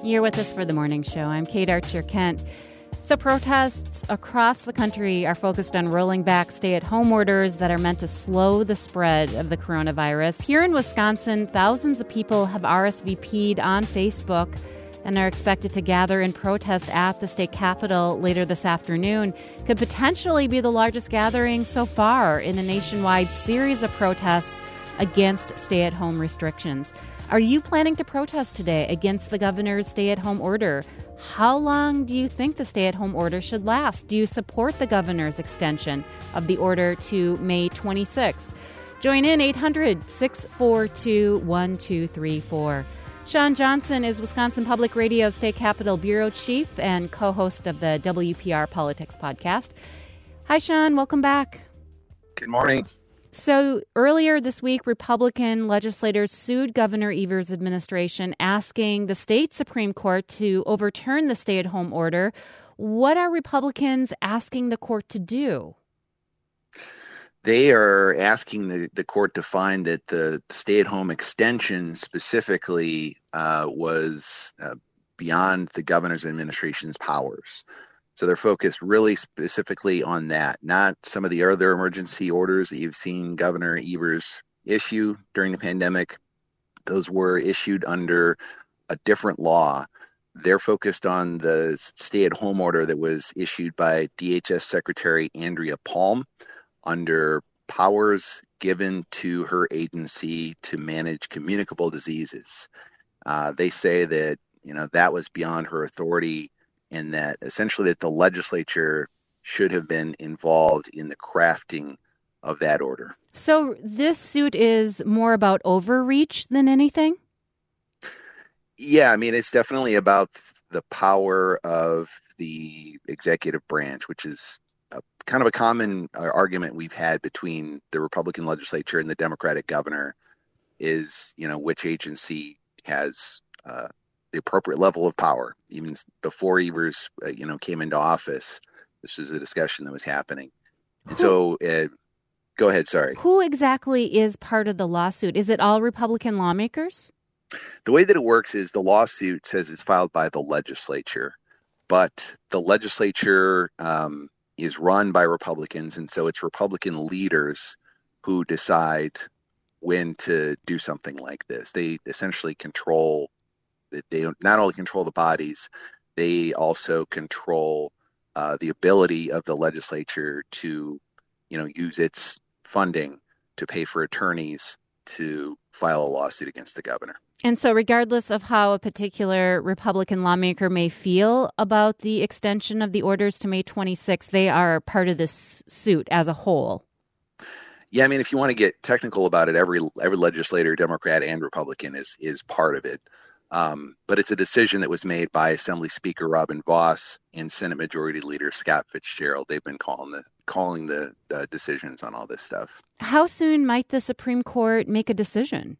You're with us for the morning show. I'm Kate Archer-Kent. So protests across the country are focused on rolling back stay-at-home orders that are meant to slow the spread of the coronavirus. Here in Wisconsin, thousands of people have RSVP'd on Facebook and are expected to gather in protest at the state capitol later this afternoon. Could potentially be the largest gathering so far in a nationwide series of protests against stay-at-home restrictions. Are you planning to protest today against the governor's stay-at-home order? How long do you think the stay-at-home order should last? Do you support the governor's extension of the order to May 26th? Join in 800-642-1234. Sean Johnson is Wisconsin Public Radio State Capitol Bureau Chief and co-host of the WPR Politics podcast. Hi, Sean. Welcome back. Good morning. So earlier this week, Republican legislators sued Governor Evers' administration, asking the state Supreme Court to overturn the stay-at-home order. What are Republicans asking the court to do? They are asking the court to find that the stay-at-home extension specifically was beyond the governor's administration's powers. So they're focused really specifically on that, not some of the other emergency orders that you've seen Governor Evers issue during the pandemic. Those were issued under a different law. They're focused on the stay-at-home order that was issued by DHS Secretary Andrea Palm under powers given to her agency to manage communicable diseases. They say that, that was beyond her authority, and that essentially that the legislature should have been involved in the crafting of that order. So this suit is more about overreach than anything? Yeah, it's definitely about the power of the executive branch, which is kind of a common argument we've had between the Republican legislature and the Democratic governor is, which agency has the appropriate level of power. Even before Evers, came into office, this was a discussion that was happening. And so, go ahead, sorry. Who exactly is part of the lawsuit? Is it all Republican lawmakers? The way that it works is the lawsuit says it's filed by the legislature, but the legislature is run by Republicans, and so it's Republican leaders who decide when to do something like this. They essentially control. They not only control the bodies, they also control the ability of the legislature to, use its funding to pay for attorneys to file a lawsuit against the governor. And so regardless of how a particular Republican lawmaker may feel about the extension of the orders to May 26th, they are part of this suit as a whole. Yeah, if you want to get technical about it, every legislator, Democrat and Republican, is part of it. But it's a decision that was made by Assembly Speaker Robin Vos and Senate Majority Leader Scott Fitzgerald. They've been calling the decisions on all this stuff. How soon might the Supreme Court make a decision?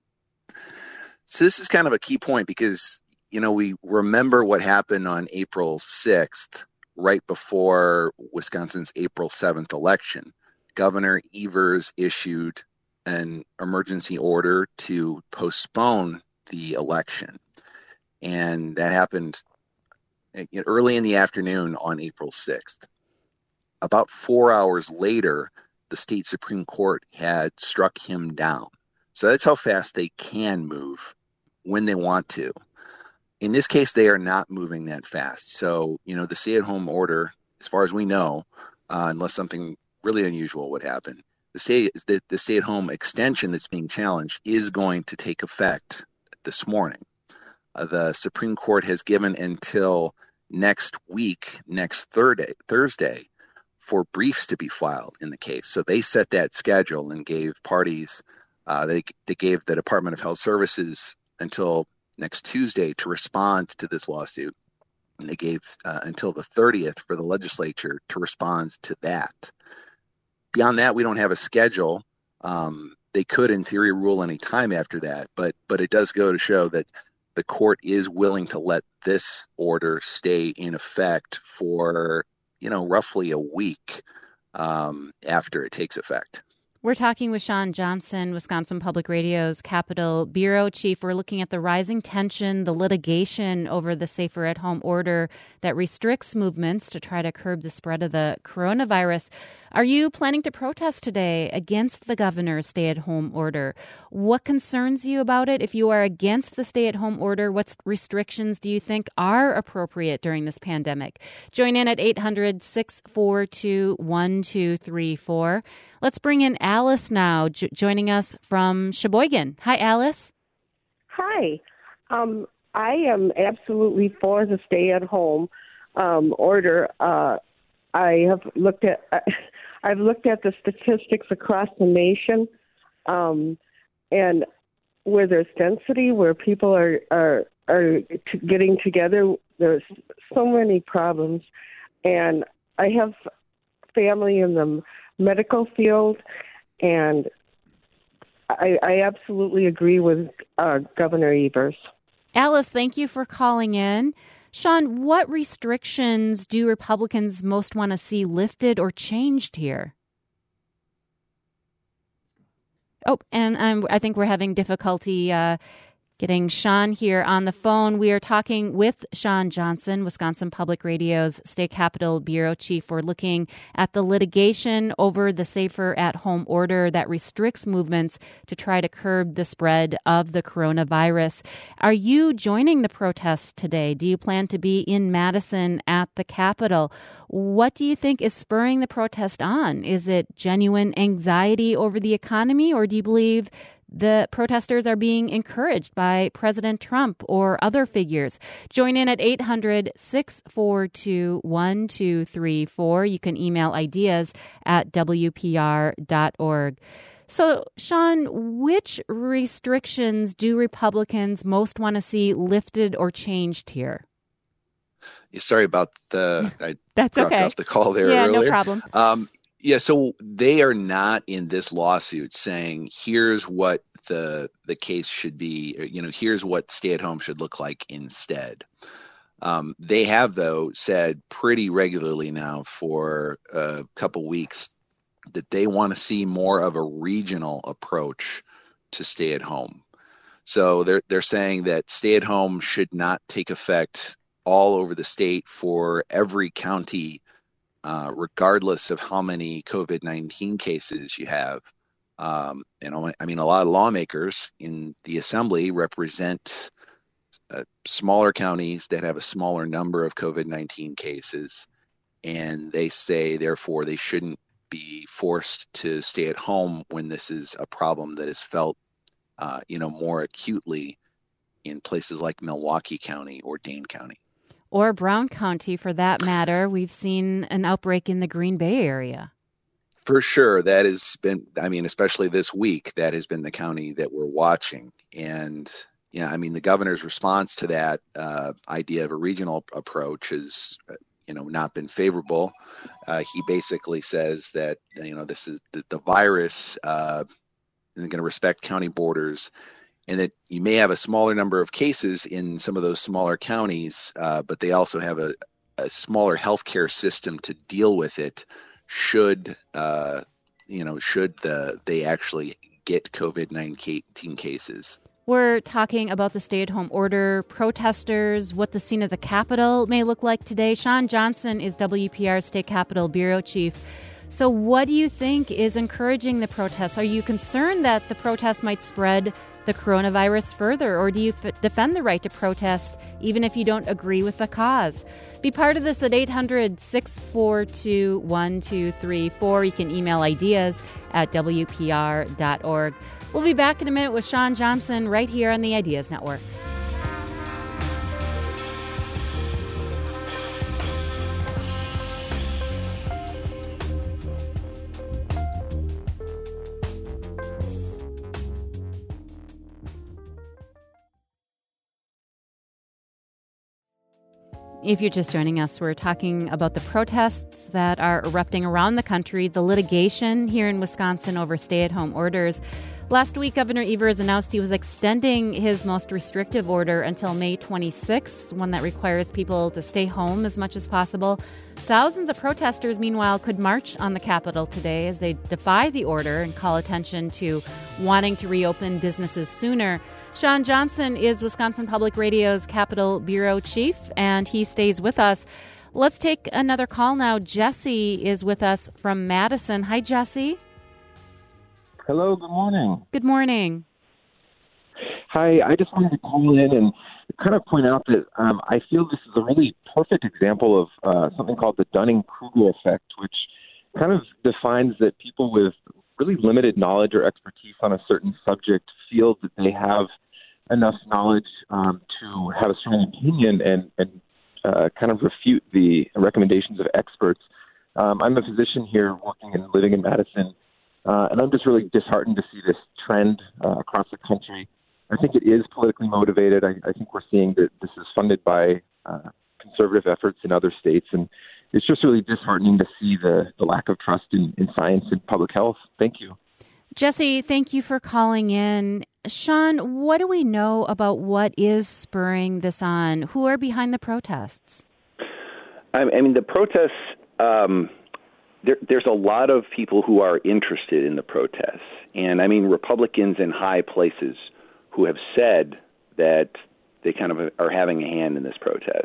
So this is kind of a key point because, we remember what happened on April 6th, right before Wisconsin's April 7th election. Governor Evers issued an emergency order to postpone the election. And that happened early in the afternoon on April 6th. About 4 hours later, the state Supreme Court had struck him down. So that's how fast they can move when they want to. In this case, they are not moving that fast. So, the stay-at-home order, as far as we know, unless something really unusual would happen, the stay-at-home extension that's being challenged is going to take effect this morning. The Supreme Court has given until next Thursday, for briefs to be filed in the case. So they set that schedule and gave parties, they gave the Department of Health Services until next Tuesday to respond to this lawsuit. And they gave until the 30th for the legislature to respond to that. Beyond that, we don't have a schedule. They could, in theory, rule any time after that, but it does go to show that the court is willing to let this order stay in effect for, roughly a week after it takes effect. We're talking with Shawn Johnson, Wisconsin Public Radio's Capitol Bureau Chief. We're looking at the rising tension, the litigation over the Safer at Home order that restricts movements to try to curb the spread of the coronavirus. Are you planning to protest today against the governor's stay-at-home order? What concerns you about it? If you are against the stay-at-home order, what restrictions do you think are appropriate during this pandemic? Join in at 800-642-1234. Let's bring in Alice now, joining us from Sheboygan. Hi, Alice. Hi. I am absolutely for the stay-at-home order. I've looked at the statistics across the nation, and where there's density, where people are getting together, there's so many problems. And I have family in the medical field, and I absolutely agree with Governor Evers. Alice, thank you for calling in. Shawn, what restrictions do Republicans most want to see lifted or changed here? Oh, and I think we're having difficulty getting Shawn here on the phone. We are talking with Shawn Johnson, Wisconsin Public Radio's State Capitol Bureau Chief. We're looking at the litigation over the Safer at Home order that restricts movements to try to curb the spread of the coronavirus. Are you joining the protests today? Do you plan to be in Madison at the Capitol? What do you think is spurring the protest on? Is it genuine anxiety over the economy, or do you believe the protesters are being encouraged by President Trump or other figures? Join in at 800-642-1234. You can email ideas at WPR.org. So, Shawn, which restrictions do Republicans most want to see lifted or changed here? Sorry about I That's dropped okay. off the call there earlier. earlier. No problem. So they are not in this lawsuit saying, here's what the case should be, here's what stay-at-home should look like instead. They have, though, said pretty regularly now for a couple weeks that they want to see more of a regional approach to stay-at-home. So they're saying that stay-at-home should not take effect all over the state for every county, regardless of how many COVID-19 cases you have. A lot of lawmakers in the assembly represent smaller counties that have a smaller number of COVID-19 cases, and they say, therefore, they shouldn't be forced to stay at home when this is a problem that is felt, more acutely in places like Milwaukee County or Dane County. Or Brown County, for that matter. We've seen an outbreak in the Green Bay area. For sure. That has been, especially this week, that has been the county that we're watching. And, the governor's response to that idea of a regional approach has, not been favorable. He basically says that, this is the virus isn't going to respect county borders, and that you may have a smaller number of cases in some of those smaller counties, but they also have a smaller healthcare system to deal with it should they actually get COVID-19 cases. We're talking about the stay-at-home order, protesters, what the scene at the Capitol may look like today. Shawn Johnson is WPR's State Capitol Bureau Chief. So what do you think is encouraging the protests? Are you concerned that the protests might spread the coronavirus further, or do you defend the right to protest even if you don't agree with the cause? Be part of this at 800-642-1234. You can email ideas at WPR.org. We'll be back in a minute with Shawn Johnson right here on the Ideas Network. If you're just joining us, we're talking about the protests that are erupting around the country, the litigation here in Wisconsin over stay-at-home orders. Last week, Governor Evers announced he was extending his most restrictive order until May 26th, one that requires people to stay home as much as possible. Thousands of protesters, meanwhile, could march on the Capitol today as they defy the order and call attention to wanting to reopen businesses sooner. Sean Johnson is Wisconsin Public Radio's Capitol Bureau Chief, and he stays with us. Let's take another call now. Jesse is with us from Madison. Hi, Jesse. Hello, good morning. Good morning. Hi, I just wanted to call in and kind of point out that I feel this is a really perfect example of something called the Dunning-Kruger effect, which kind of defines that people with really limited knowledge or expertise on a certain subject feel that they have enough knowledge to have a strong opinion and kind of refute the recommendations of experts. I'm a physician here working and living in Madison, and I'm just really disheartened to see this trend across the country. I think it is politically motivated. I think we're seeing that this is funded by conservative efforts in other states, and it's just really disheartening to see the lack of trust in science and public health. Thank you. Jesse, thank you for calling in. Sean, what do we know about what is spurring this on? Who are behind the protests? I mean, the protests, there's a lot of people who are interested in the protests. And, I mean, Republicans in high places who have said that they kind of are having a hand in this protest.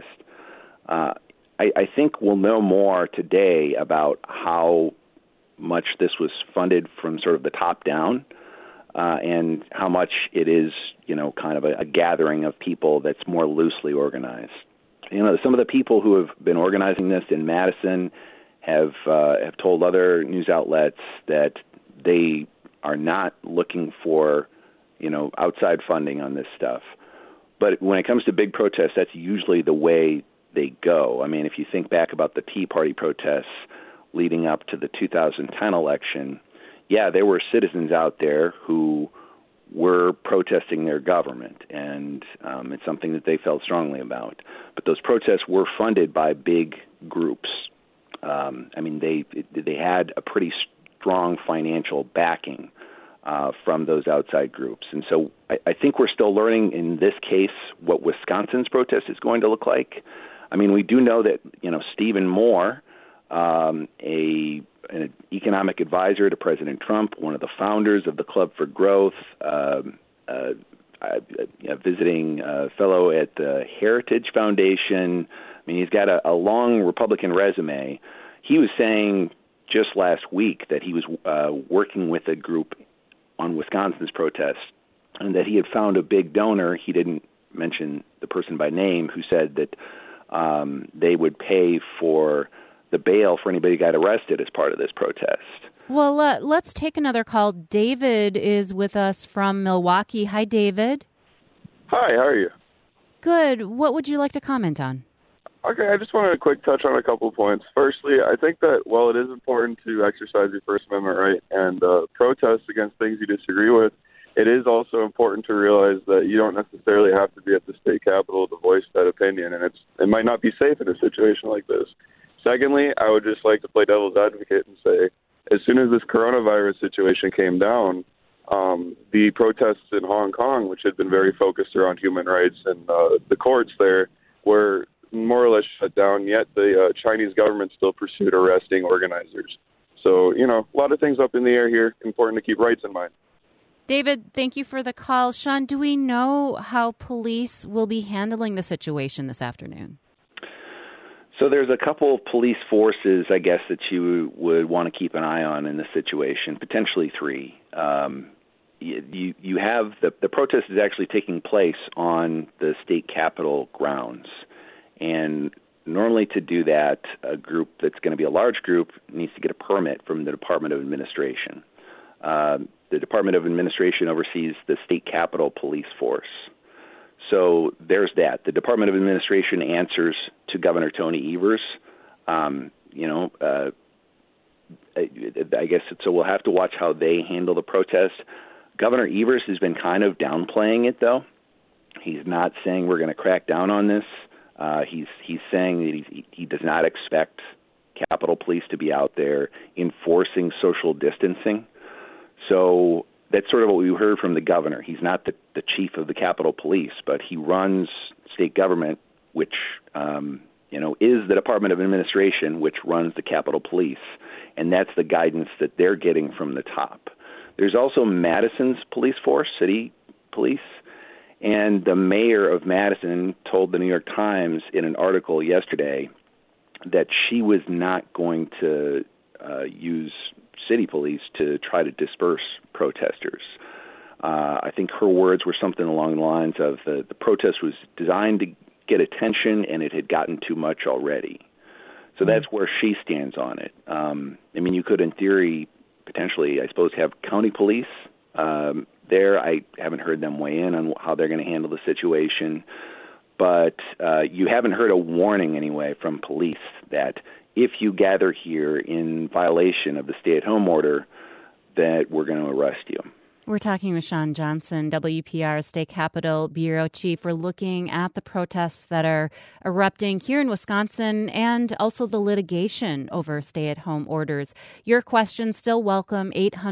I think we'll know more today about how much this was funded from sort of the top down, and how much it is, kind of a gathering of people that's more loosely organized. Some of the people who have been organizing this in Madison have told other news outlets that they are not looking for, outside funding on this stuff. But when it comes to big protests, that's usually the way they go. I mean, if you think back about the Tea Party protests leading up to the 2010 election, yeah, there were citizens out there who were protesting their government, and it's something that they felt strongly about. But those protests were funded by big groups. I mean, they had a pretty strong financial backing from those outside groups. And so I think we're still learning in this case what Wisconsin's protest is going to look like. I mean, we do know that, Stephen Moore, an economic advisor to President Trump, one of the founders of the Club for Growth, a visiting fellow at the Heritage Foundation. I mean, he's got a long Republican resume. He was saying just last week that he was working with a group on Wisconsin's protest, and that he had found a big donor. He didn't mention the person by name, who said that they would pay for the bail for anybody who got arrested as part of this protest. Well, let's take another call. David is with us from Milwaukee. Hi, David. Hi, how are you? Good. What would you like to comment on? Okay, I just wanted a quick touch on a couple of points. Firstly, I think that while it is important to exercise your First Amendment right and protest against things you disagree with, it is also important to realize that you don't necessarily have to be at the state capitol to voice that opinion, and it might not be safe in a situation like this. Secondly, I would just like to play devil's advocate and say, as soon as this coronavirus situation came down, the protests in Hong Kong, which had been very focused around human rights, and the courts there were more or less shut down, yet the Chinese government still pursued arresting organizers. So, a lot of things up in the air here. Important to keep rights in mind. David, thank you for the call. Sean, do we know how police will be handling the situation this afternoon? So there's a couple of police forces, I guess, that you would want to keep an eye on in this situation, potentially three. You have the protest is actually taking place on the state capitol grounds. And normally to do that, a group that's going to be a large group needs to get a permit from the Department of Administration. The Department of Administration oversees the state capitol police force. So there's that. The Department of Administration answers to Governor Tony Evers. I guess so. We'll have to watch how they handle the protest. Governor Evers has been kind of downplaying it, though. He's not saying we're going to crack down on this. He's saying that he does not expect Capitol Police to be out there enforcing social distancing. So that's sort of what we heard from the governor. He's not the chief of the Capitol Police, but he runs state government, which is the Department of Administration, which runs the Capitol Police, and that's the guidance that they're getting from the top. There's also Madison's police force, city police, and the mayor of Madison told the New York Times in an article yesterday that she was not going to use city police to try to disperse protesters. I think her words were something along the lines of the protest was designed to get attention, and it had gotten too much already. So that's where she stands on it. You could, in theory, potentially, I suppose, have county police there. I haven't heard them weigh in on how they're going to handle the situation. But you haven't heard a warning, anyway, from police that if you gather here in violation of the stay-at-home order, that we're going to arrest you. We're talking with Sean Johnson, WPR State Capitol Bureau Chief. We're looking at the protests that are erupting here in Wisconsin and also the litigation over stay-at-home orders. Your questions still welcome,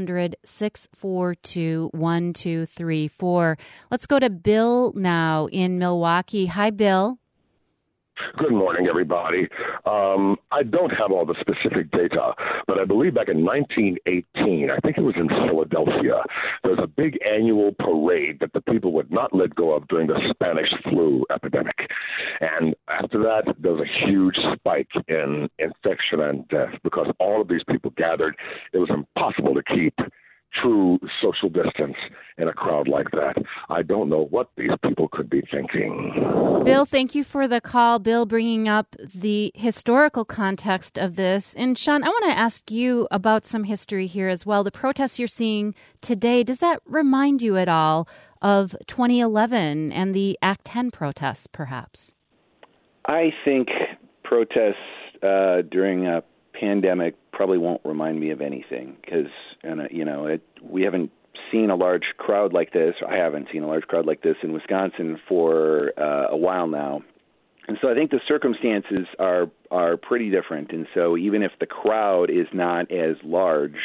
800-642-1234. Let's go to Bill now in Milwaukee. Hi, Bill. Good morning, everybody. I don't have all the specific data, but I believe back in 1918, I think it was in Philadelphia, there was a big annual parade that the people would not let go of during the Spanish flu epidemic. And after that, there was a huge spike in infection and death because all of these people gathered. It was impossible to keep true social distance in a crowd like that. I don't know what these people could be thinking. Bill, thank you for the call. Bill, bringing up the historical context of this. And Sean, I want to ask you about some history here as well. The protests you're seeing today, does that remind you at all of 2011 and the Act 10 protests, perhaps? I think protests during a pandemic probably won't remind me of anything because, we haven't seen a large crowd like this. I haven't seen a large crowd like this in Wisconsin for a while now. And so I think the circumstances are pretty different. And so even if the crowd is not as large,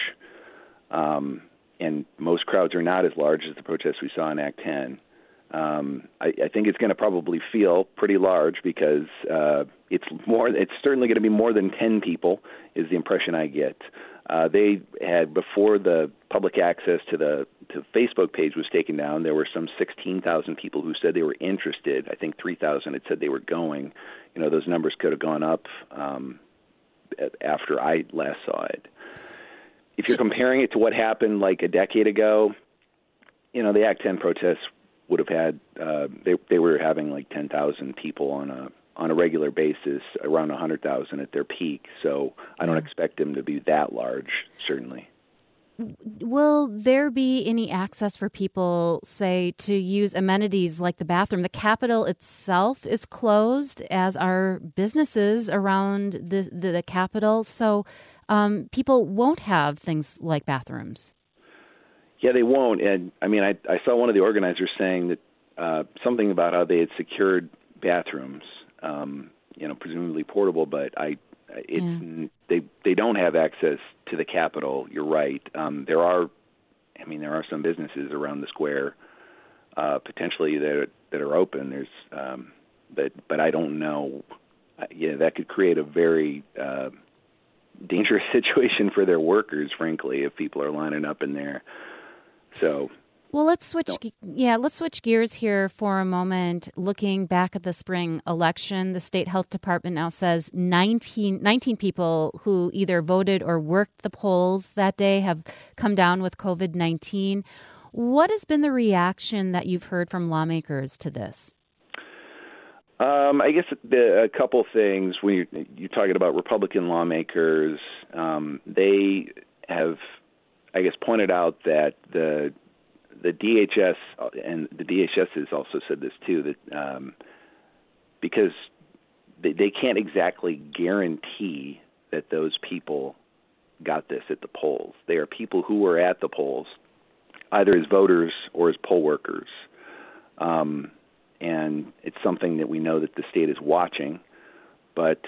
and most crowds are not as large as the protests we saw in Act 10, I think it's going to probably feel pretty large because it's certainly going to be more than 10 people is the impression I get. They had, before the public access to the Facebook page was taken down, there were some 16,000 people who said they were interested. I think 3,000 had said they were going. Those numbers could have gone up after I last saw it. If you're comparing it to what happened like a decade ago, the Act 10 protests would have had they were having like 10,000 people on a regular basis, around 100,000 at their peak. So I don't expect them to be that large, certainly. Will there be any access for people, say, to use amenities like the bathroom? The Capitol itself is closed, as are businesses around the Capitol. So people won't have things like bathrooms. Yeah, they won't. And I saw one of the organizers saying that something about how they had secured bathrooms, presumably portable, but they don't have access to the Capitol. You're right. There are some businesses around the square potentially that are open. There's, but I don't know. That could create a very dangerous situation for their workers, frankly, if people are lining up in there. So, well, let's switch gears here for a moment. Looking back at the spring election, the state health department now says 19 people who either voted or worked the polls that day have come down with COVID-19. What has been the reaction that you've heard from lawmakers to this? I guess a couple things. When you're talking about Republican lawmakers, they have, I guess, pointed out that the DHS, and the DHS has also said this too, that because they can't exactly guarantee that those people got this at the polls. They are people who were at the polls, either as voters or as poll workers. And it's something that we know that the state is watching, but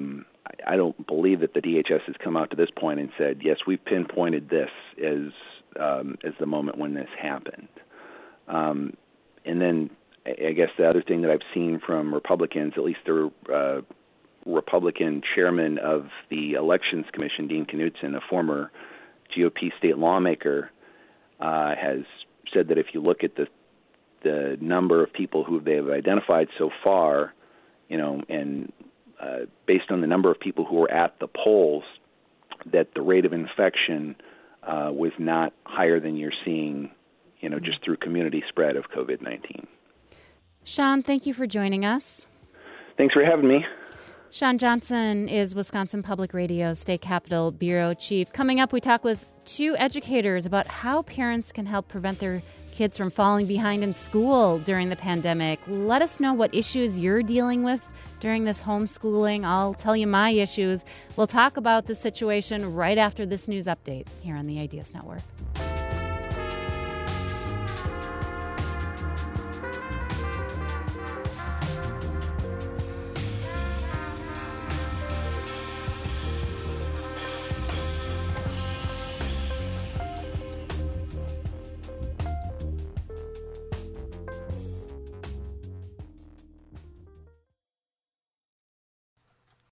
I don't believe that the DHS has come out to this point and said, yes, we've pinpointed this as as the moment when this happened. And then I guess the other thing that I've seen from Republicans, at least the Republican chairman of the Elections Commission, Dean Knudsen, a former GOP state lawmaker, has said that if you look at the number of people who they have identified so far, and based on the number of people who were at the polls, that the rate of infection was not higher than you're seeing, just through community spread of COVID-19. Sean, thank you for joining us. Thanks for having me. Sean Johnson is Wisconsin Public Radio's State Capitol Bureau Chief. Coming up, we talk with two educators about how parents can help prevent their kids from falling behind in school during the pandemic. Let us know what issues you're dealing with during this homeschooling. I'll tell you my issues. We'll talk about the situation right after this news update here on the Ideas Network.